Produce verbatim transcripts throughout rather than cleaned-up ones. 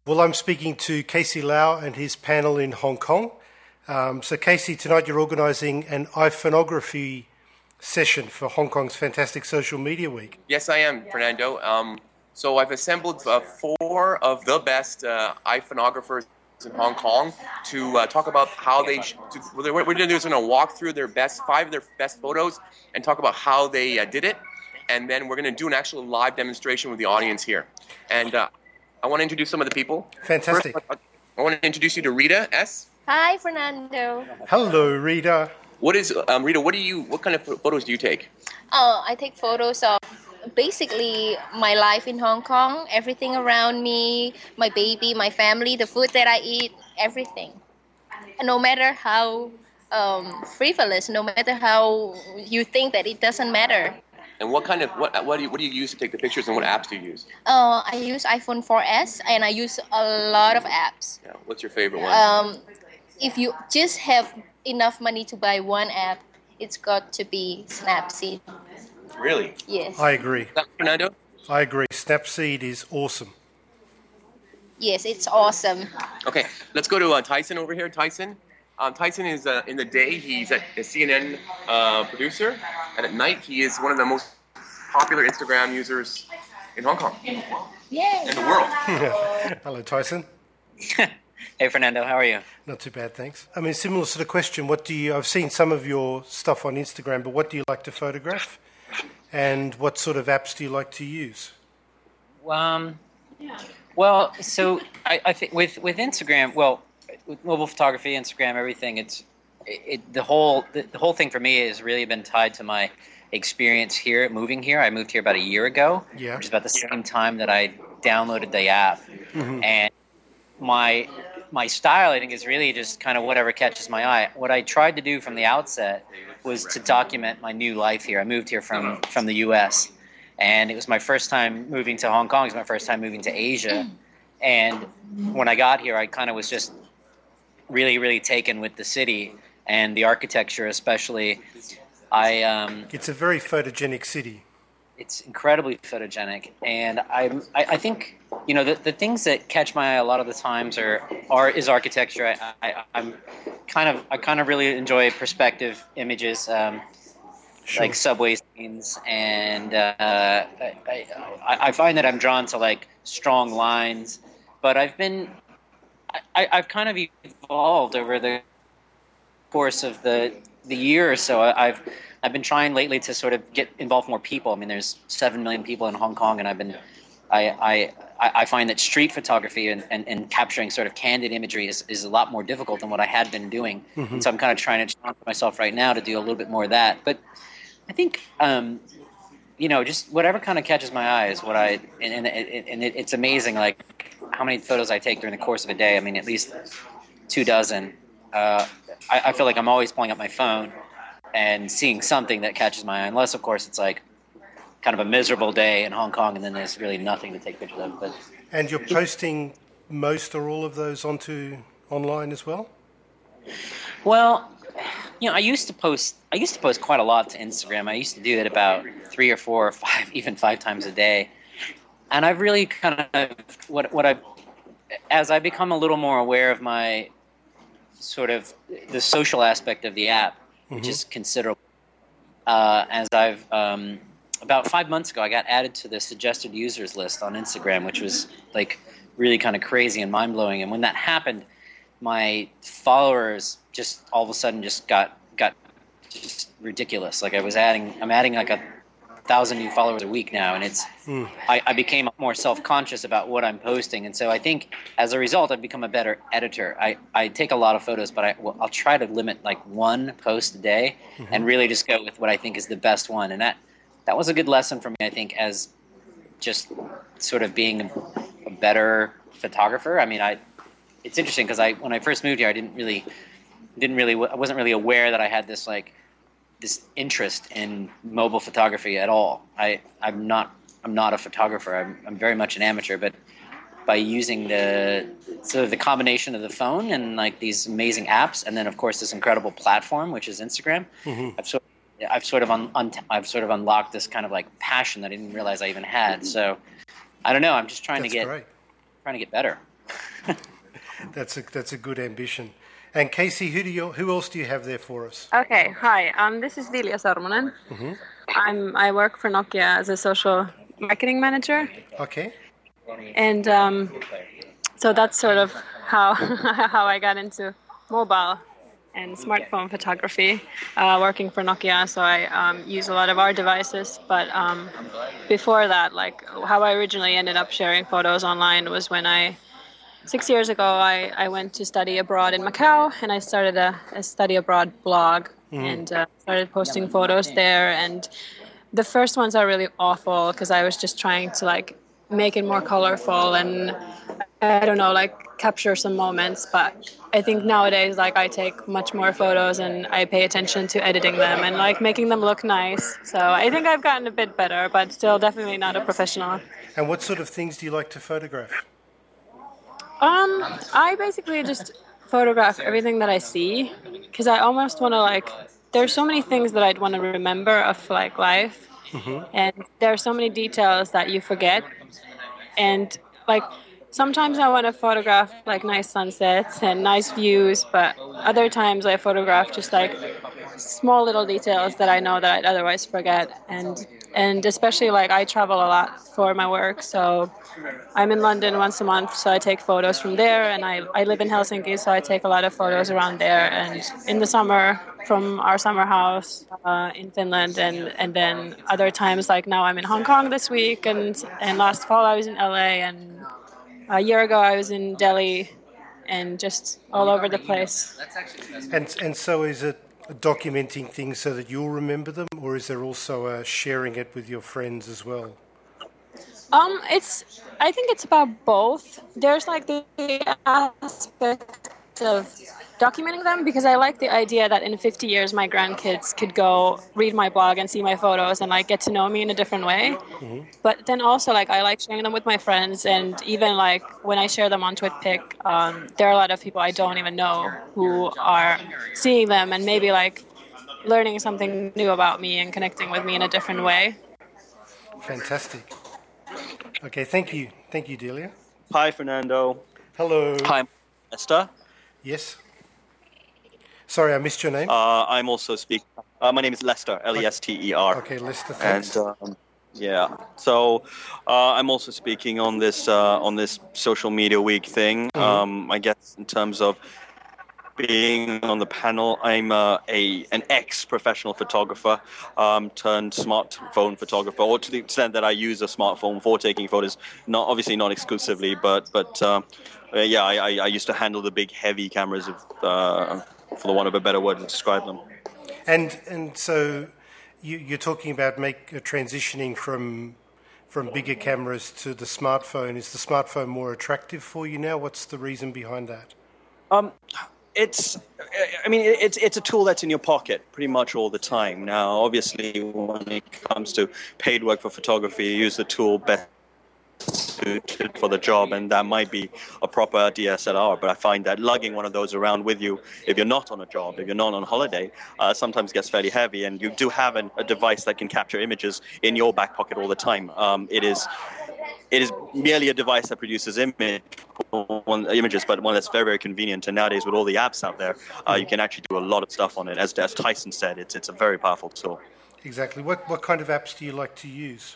Well, I'm speaking to Casey Lau and his panel in Hong Kong. Um, so, Casey, tonight you're organising an iPhoneography session for Hong Kong's Fantastic Social Media Week. Yes, I am, Fernando. Um, so I've assembled uh, four of the best uh, iPhonographers in Hong Kong to uh, talk about how they. Sh- to, what we're going to do is we're going to walk through their best five of their best photos and talk about how they uh, did it, and then we're going to do an actual live demonstration with the audience here. And uh, I want to introduce some of the people. Fantastic. First, I want to introduce you to Rita S. Hi, Fernando. Hello, Rita. What is um, Rita? What do you? What kind of photos do you take? Oh, I take photos of basically my life in Hong Kong, everything around me, my baby, my family, the food that I eat, everything. No matter how um, frivolous, no matter how you think that it doesn't matter. And what kind of what what do you what do you use to take the pictures, and what apps do you use? Uh, I use iPhone four S and I use a lot of apps. Yeah. What's your favorite one? Um, if you just have enough money to buy one app, it's got to be Snapseed. Really? Yes. I agree. Fernando? I agree. Snapseed is awesome. Yes, it's awesome. Okay, let's go to uh, Tyson over here. Tyson. Um, Tyson is uh, in the day he's a, a C N N uh, producer, and at night he is one of the most popular Instagram users in Hong Kong. Yay! In the world. Hello, Tyson. Hey, Fernando, how are you? Not too bad, thanks. I mean, similar sort of question. What do you? I've seen some of your stuff on Instagram, but what do you like to photograph? And what sort of apps do you like to use? Um, well, so I, I think with with Instagram, well, with mobile photography, Instagram, everything, it's it, it the whole the, the whole thing for me has really been tied to my experience here, moving here. I moved here about a year ago, Yeah. which is about the same time that I downloaded the app, Mm-hmm. and my my style, I think, is really just kind of whatever catches my eye. What I tried to do from the outset was to document my new life here. I moved here from, from the U S, and it was my first time moving to Hong Kong. It was my first time moving to Asia. And when I got here, I kind of was just really, really taken with the city and the architecture especially. I um, It's a very photogenic city. It's incredibly photogenic, and I, I, I think you know the, the things that catch my eye a lot of the times are, are is architecture. I, I, I'm kind of I kind of really enjoy perspective images, um, Sure. like subway scenes, and uh, I, I, I find that I'm drawn to like strong lines. But I've been I, I've kind of evolved over the course of the the year or so. I've I've been trying lately to sort of get involved more people. I mean, there's seven million people in Hong Kong, and I've been, I I, I find that street photography and, and, and capturing sort of candid imagery is, is a lot more difficult than what I had been doing. Mm-hmm. So I'm kind of trying to challenge myself right now to do a little bit more of that. But I think, um, you know, just whatever kind of catches my eye is what I, and, and, and it, it's amazing, like how many photos I take during the course of a day. I mean, at least two dozen. Uh, I, I feel like I'm always pulling up my phone and seeing something that catches my eye, unless, of course, it's like kind of a miserable day in Hong Kong, and then there's really nothing to take pictures of. But And you're posting most or all of those onto online as well? well, you know, I used to post. I used to post quite a lot to Instagram. I used to do it about three or four or five, even five times a day. And I've really kind of what what I, as I become a little more aware of my sort of the social aspect of the app, which is considerable. Uh, as I've um, about five months ago, I got added to the suggested users list on Instagram, which was like really kind of crazy and mind blowing. And when that happened, my followers just all of a sudden just got got just ridiculous. Like I was adding, I'm adding like a thousand new followers a week now, and it's Mm. I, I became more self-conscious about what I'm posting, and so I think as a result I've become a better editor. I, I take a lot of photos, but I, well, I'll try to limit like one post a day, Mm-hmm. and really just go with what I think is the best one. And that that was a good lesson for me, I think, as just sort of being a, a better photographer. I mean, I it's interesting because I when I first moved here, I didn't really didn't really I wasn't really aware that I had this like this interest in mobile photography at all. I, I'm not I'm not a photographer. I'm, I'm very much an amateur, but by using the sort of the combination of the phone and like these amazing apps, and then of course this incredible platform, which is Instagram, Mm-hmm. I've sort of, I've sort of un, un, I've sort of unlocked this kind of like passion that I didn't realize I even had. So I don't know. I'm just trying That's to get great. trying to get better. That's a that's a good ambition. And Casey, who do you who else do you have there for us? Okay, hi. Um, this is Vilja Sormunen. Mm-hmm. I'm I work for Nokia as a social marketing manager, Okay. and um, so that's sort of how how I got into mobile and smartphone photography, uh, working for Nokia. So I um, use a lot of our devices. But um, before that, like how I originally ended up sharing photos online was when I, six years ago, I, I went to study abroad in Macau, and I started a, a study abroad blog mm. and uh, started posting photos there. And the first ones are really awful because I was just trying to like make it more colorful and I don't know, like capture some moments. But I think nowadays, like I take much more photos and I pay attention to editing them and like making them look nice. So I think I've gotten a bit better, but still definitely not a professional. And what sort of things do you like to photograph? Um, I basically just photograph everything that I see because I almost want to like, there's so many things that I'd want to remember of like life. Mm-hmm. And there are so many details that you forget. And like sometimes I want to photograph like nice sunsets and nice views, but other times I photograph just like small little details that I know that I'd otherwise forget. And and especially like I travel a lot for my work, so I'm in London once a month, so I take photos from there, and I, I live in Helsinki, so I take a lot of photos around there, and in the summer from our summer house uh, in Finland, and, and then other times like now I'm in Hong Kong this week, and, and last fall I was in L A, and a year ago I was in Delhi, and just all over the place. And and so is it documenting things so that you'll remember them, or is there also uh, sharing it with your friends as well? Um, it's. I think it's about both. There's like the aspect of documenting them because I like the idea that in fifty years my grandkids could go read my blog and see my photos and like get to know me in a different way. Mm-hmm. But then also like I like sharing them with my friends, and even like when I share them on TwitPic, um, there are a lot of people I don't even know who are seeing them and maybe like learning something new about me and connecting with me in a different way. Fantastic. Okay, thank you. Thank you, Delia. Hi, Fernando. Hello. Hi, Esther. Yes. Sorry, I missed your name. Uh, I'm also speaking. Uh, my name is Lester, L E S T E R. Okay, Lester, thanks. And um, yeah, so uh, I'm also speaking on this uh, on this social media week thing. Mm-hmm. Um, I guess in terms of being on the panel, I'm uh, a an ex-professional photographer um, turned smartphone photographer, or to the extent that I use a smartphone for taking photos. Not obviously not exclusively, but but uh, yeah, I, I used to handle the big heavy cameras, of, uh, for the want of a better word to describe them. And and so you, you're talking about make uh, transitioning from from bigger cameras to the smartphone. Is the smartphone more attractive for you now? What's the reason behind that? Um. It's, I mean, it's it's a tool that's in your pocket pretty much all the time. Now, obviously, when it comes to paid work for photography, you use the tool best suited for the job, and that might be a proper D S L R. But I find that lugging one of those around with you, if you're not on a job, if you're not on holiday, uh, sometimes gets fairly heavy. And you do have an, a device that can capture images in your back pocket all the time. Um, it is. It is merely a device that produces image, one, images, but one that's very, very convenient. And nowadays, with all the apps out there, uh, you can actually do a lot of stuff on it. As, as Tyson said, it's it's a very powerful tool. Exactly. What what kind of apps do you like to use?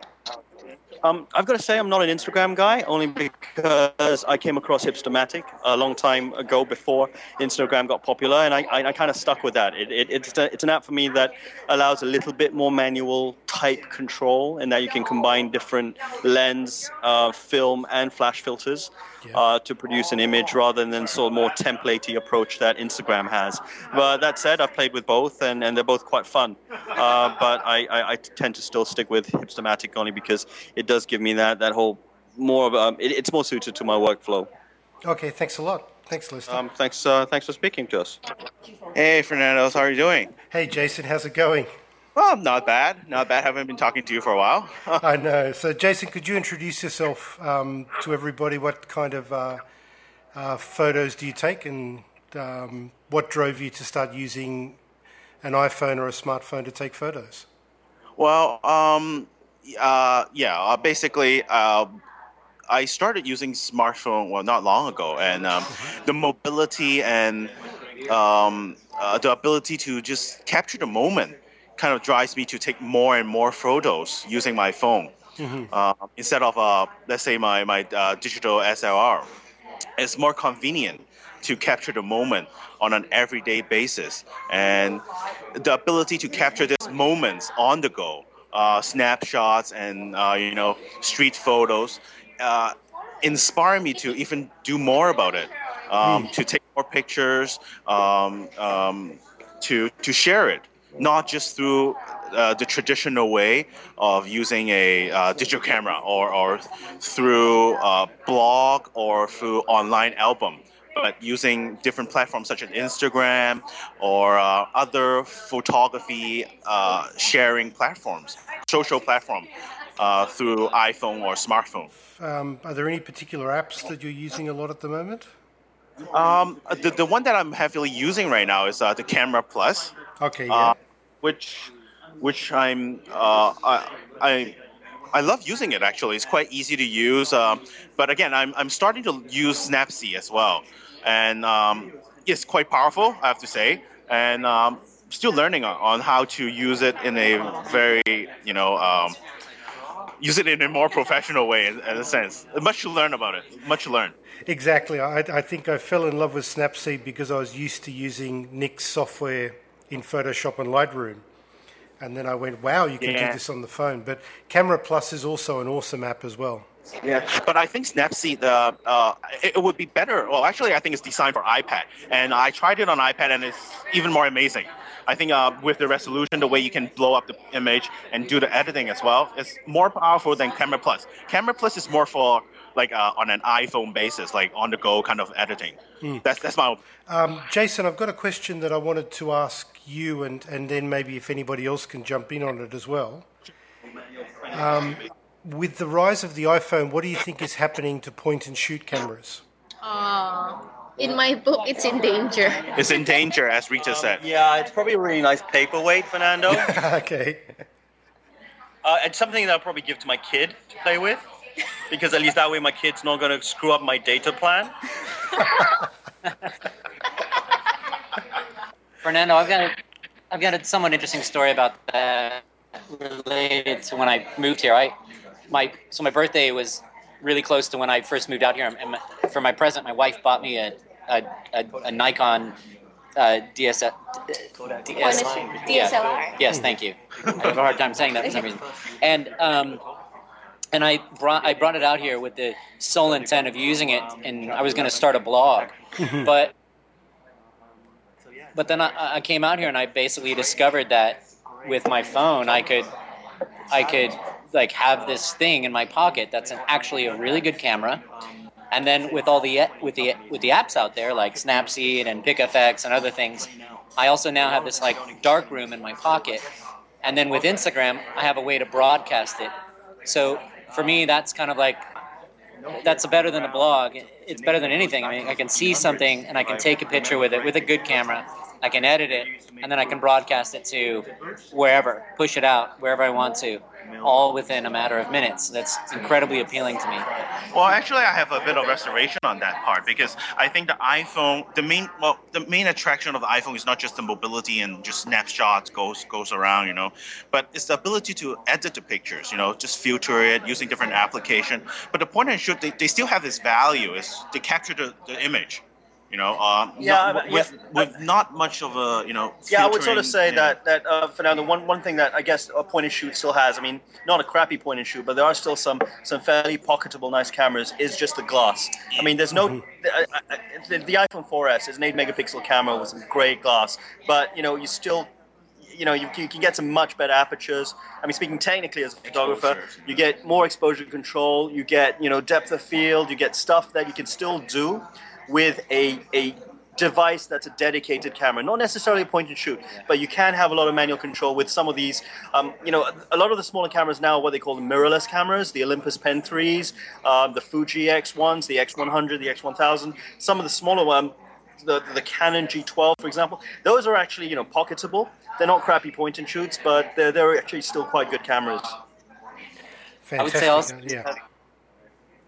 Um, I've got to say I'm not an Instagram guy, only because I came across Hipstamatic a long time ago before Instagram got popular, and I, I, I kind of stuck with that. It, it, it's, a, it's an app for me that allows a little bit more manual type control, in that you can combine different lens, uh, film, and flash filters uh, to produce an image rather than sort of more template-y approach that Instagram has. But that said, I've played with both, and, and they're both quite fun. Uh, but I, I, I tend to still stick with Hipstamatic only because it does give me that, that whole more of a, it, it's more suited to my workflow. Okay, thanks a lot. Thanks, Lester. Um, thanks, uh, thanks for speaking to us. Hey, Fernando, how are you doing? Hey, Jason, how's it going? Well, not bad. Not bad. Haven't been talking to you for a while. I know. So, Jason, could you introduce yourself um, to everybody? What kind of uh, uh, photos do you take, and um, what drove you to start using an iPhone or a smartphone to take photos? Well, um, uh, yeah, uh, basically, uh, I started using smartphone well not long ago, and um, the mobility and um, uh, the ability to just capture the moment kind of drives me to take more and more photos using my phone mm-hmm. uh, instead of uh, let's say my my uh, digital S L R. It's more convenient to capture the moment on an everyday basis, and the ability to capture these moments on the go, uh, snapshots and uh, you know street photos, uh, inspire me to even do more about it, um, mm. to take more pictures, um, um, to to share it, not just through uh, the traditional way of using a uh, digital camera or or through a blog or through online album, but using different platforms such as Instagram or uh, other photography uh, sharing platforms, social platform uh, through iPhone or smartphone. Um, are there any particular apps that you're using a lot at the moment? Um, the, the one that I'm heavily using right now is uh, the Camera Plus. Okay, yeah. Uh, which which I'm uh, I, I I love using it actually. It's quite easy to use. Um, but again, I'm I'm starting to use Snapseed as well. And um, it's quite powerful, I have to say, and um, still learning on, on how to use it in a very, you know, um, use it in a more professional way, in, in a sense. Much to learn about it, much to learn. Exactly. I, I think I fell in love with Snapseed because I was used to using Nick's software in Photoshop and Lightroom. And then I went, wow, you can yeah. do this on the phone. But Camera Plus is also an awesome app as well. Yeah, but I think Snapseed, uh, uh, it, it would be better. Well, actually, I think it's designed for iPad, and I tried it on iPad, and it's even more amazing. I think uh, with the resolution, the way you can blow up the image and do the editing as well, it's more powerful than Camera Plus. Camera Plus is more for like uh, on an iPhone basis, like on the go kind of editing. Mm. That's that's my. Um, Jason, I've got a question that I wanted to ask you, and and then maybe if anybody else can jump in on it as well. Um, With the rise of the iPhone, what do you think is happening to point-and-shoot cameras? Uh, in my book, it's in danger. It's in danger, as Rita said. Yeah, it's probably a really nice paperweight, Fernando. Okay. Uh, it's something that I'll probably give to my kid to play with, because at least that way my kid's not going to screw up my data plan. Fernando, I've got a, I've got a somewhat interesting story about that related to when I moved here. I My so my birthday was really close to when I first moved out here, and my, for my present, my wife bought me a a, a, a Nikon uh, D S L R. D S L R. Yes, thank you. I have a hard time saying that for some reason. And um, and I brought I brought it out here with the sole intent of using it, and I was going to start a blog, but but then I, I came out here and I basically discovered that with my phone I could I could. like have this thing in my pocket that's an, actually a really good camera, and then with all the with the with the apps out there like Snapseed and PicFX and other things, I also now have this like dark room in my pocket, and then with Instagram I have a way to broadcast it. So for me that's kind of like that's better than a blog. It's better than anything. I mean, I can see something and I can take a picture with it with a good camera. I can edit it, and then I can broadcast it to wherever, push it out wherever I want to, all within a matter of minutes. That's incredibly appealing to me. Well, actually, I have a bit of reservation on that part, because I think the iPhone, the main, well, the main attraction of the iPhone is not just the mobility and just snapshots goes goes around, you know, but it's the ability to edit the pictures, you know, just filter it using different application. But the point and shoot, they, they still have this value is to capture the, the image. You know, uh, yeah, not, with, yeah, with not much of a, you know, yeah, I would sort of say you know. that, that uh, Fernando, one, one thing that I guess a point and shoot still has, I mean, not a crappy point and shoot, but there are still some, some fairly pocketable nice cameras, is just the glass. I mean, there's no, mm-hmm. the, the, the iPhone four S is an eight megapixel camera with some great glass, but, you know, you still, you know, you, you can get some much better apertures. I mean, speaking technically as a photographer, you get more exposure control, you get, you know, depth of field, you get stuff that you can still do with a a device that's a dedicated camera, not necessarily a point and shoot, but you can have a lot of manual control with some of these. Um, you know, a lot of the smaller cameras now are what they call the mirrorless cameras, the Olympus Pen threes, um, the Fuji X ones, the X one hundred, the X one thousand. Some of the smaller ones, the the Canon G twelve, for example, those are actually, you know, pocketable. They're not crappy point and shoots, but they're they're actually still quite good cameras. Fantastic. I would say also, yeah.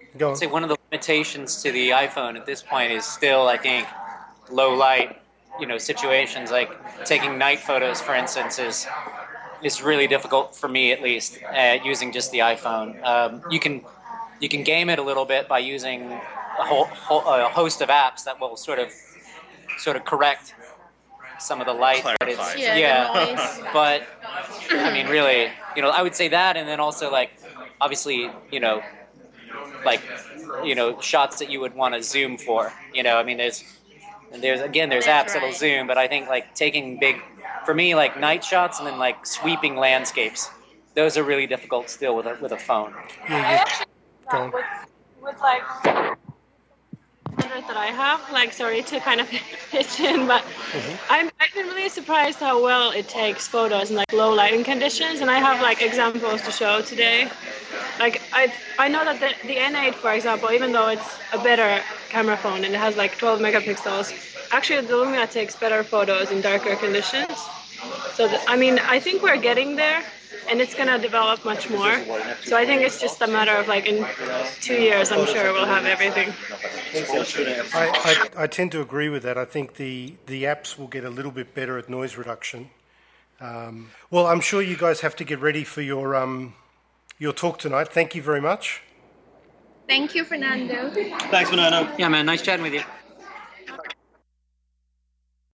Go on. I'd say one of the limitations to the iPhone at this point is still, I think, low light, you know, situations like taking night photos, for instance, is is really difficult for me, at least, uh, using just the iPhone. Um, you can you can game it a little bit by using a whole, whole a host of apps that will sort of sort of correct some of the light. But it's, Yeah, yeah. the noise. But I mean, really, you know, I would say that, and then also like, obviously, you know, like, you know, shots that you would want to zoom for. You know, I mean, there's there's again there's That's apps that'll right. zoom, but I think like taking big, for me, like night shots and then like sweeping landscapes, those are really difficult still with a with a phone. I actually Go on. with, with like that I have, like sorry to kind of pitch in, but I'm I've been really surprised how well it takes photos in like low lighting conditions, and I have like examples to show today. Like I I know that the, the N eight, for example, even though it's a better camera phone and it has like twelve megapixels, actually the Lumia takes better photos in darker conditions. So th- I mean I think we're getting there, and it's gonna develop much more. So I think it's just a matter of like in two years, I'm sure we'll have everything. I, I, I tend to agree with that. I think the, the apps will get a little bit better at noise reduction. Um, well, I'm sure you guys have to get ready for your um, your talk tonight. Thank you very much. Thank you, Fernando. Thanks, Fernando. Yeah, man, nice chatting with you.